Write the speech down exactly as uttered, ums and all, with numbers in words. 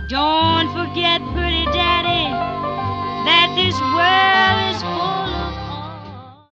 Don't forget, pretty daddy, that this world is full